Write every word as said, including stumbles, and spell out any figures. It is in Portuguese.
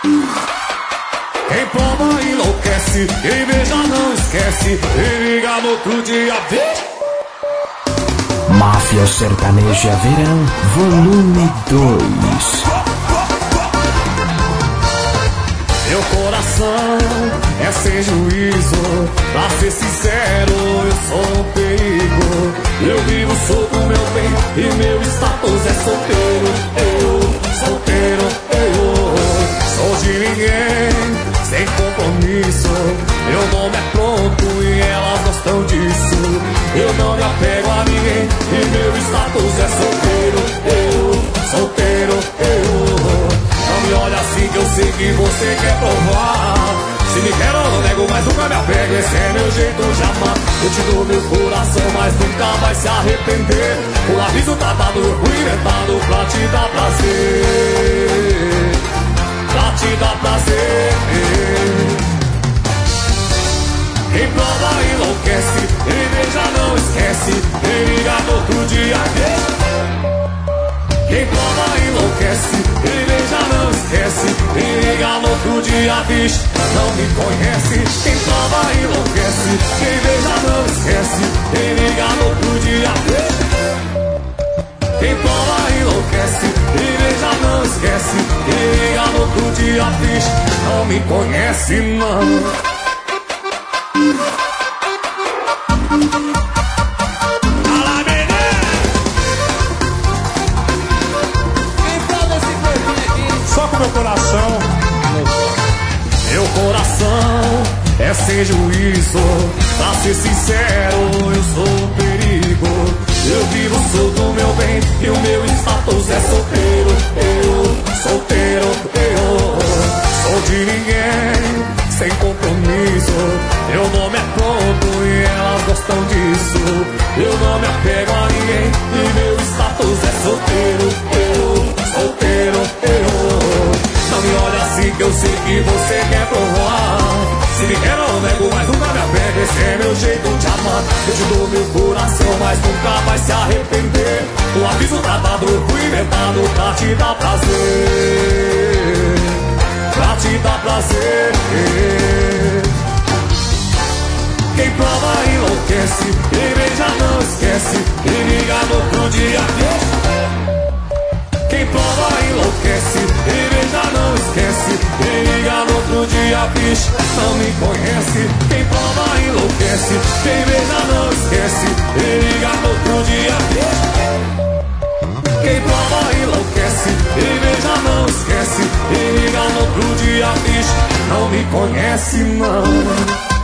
Quem prova enlouquece, quem beija não esquece, e liga no outro dia, vixe. Máfia Sertaneja Verão, volume dois. Meu coração é sem juízo, pra ser sincero, eu sou um perigo. Eu vivo solto, meu bem, e meu status é solteiro. Eu, solteiro, eu sou de ninguém, sem compromisso. Meu nome é pronto e elas gostam disso. Eu não me apego a ninguém, e meu status é solteiro. Eu, solteiro, eu. Não me olha assim que eu sei que você quer provar. Se me quer eu não nego, mas nunca me apego. Esse é meu jeito de amar. Eu te dou meu coração, mas nunca vai se arrepender. O aviso tá dado, eu fui inventado pra te dar prazer. Pra te dar prazer. Quem prova enlouquece, quem beija não esquece, quem liga no outro dia. Quem prova enlouquece, quem beija não esquece, quem liga no outro dia, bicho, não me conhece. Quem prova enlouquece, quem beija não esquece, quem liga no outro dia, quem prova enlouquece, quem beija não esquece, quem liga no outro dia, bicho, não me conhece não. Meu coração, meu coração é sem juízo, pra ser sincero, eu sou um perigo. Eu vivo solto, meu bem, e o meu status é solteiro. Eu, solteiro, eu sou de ninguém, sem compromisso. Meu nome é pronto e elas gostam disso. Eu não me apego a ninguém, e meu status é solteiro. Eu, solteiro, eu. Não me olha assim que eu sei que você quer provar. Se me quer eu nego, mas nunca me apego. Esse é meu jeito de amar. Eu te dou meu coração, mas nunca vai se arrepender. O aviso tá dado, eu fui inventado pra te dar prazer. Pra te dar prazer. Quem prova enlouquece, quem beija não esquece, quem liga no outro dia. Quem prova enlouquece, quem beija não esquece, quem liga no outro dia, bicho, não me conhece. Quem prova enlouquece, quem beija não esquece, quem liga no outro dia, bicho. Quem prova enlouquece, quem beija não esquece, quem liga no outro dia, bicho, não me conhece não.